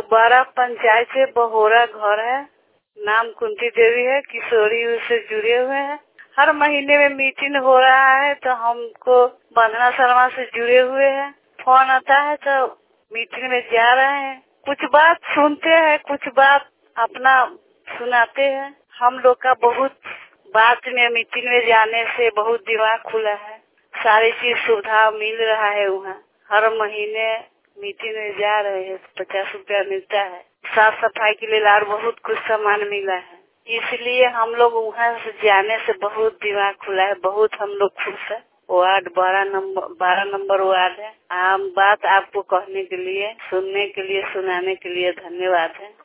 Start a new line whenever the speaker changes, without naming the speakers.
बारह पंचायत से बहोरा घर है, नाम कुंती देवी है, किशोरी से जुड़े हुए हैं। हर महीने में मीटिंग हो रहा है तो हमको बंधना शर्मा से जुड़े हुए हैं। फोन आता है तो मीटिंग में जा रहे हैं, कुछ बात सुनते हैं, कुछ बात अपना सुनाते हैं। हम लोग का बहुत बात में मीटिंग में जाने से बहुत दिमाग खुला है, सारी चीज सुविधा मिल रहा है। वहाँ हर महीने मीटिंग में जा रहे हैं, 50 रुपया मिलता है। साफ सफाई के लिए और बहुत कुछ सामान मिला है, इसलिए हम लोग वहाँ से जाने से बहुत दिमाग खुला है, बहुत हम लोग खुश है। वार्ड 12 नंबर वार्ड है। हम बात आपको कहने के लिए, सुनने के लिए, सुनाने के लिए धन्यवाद है।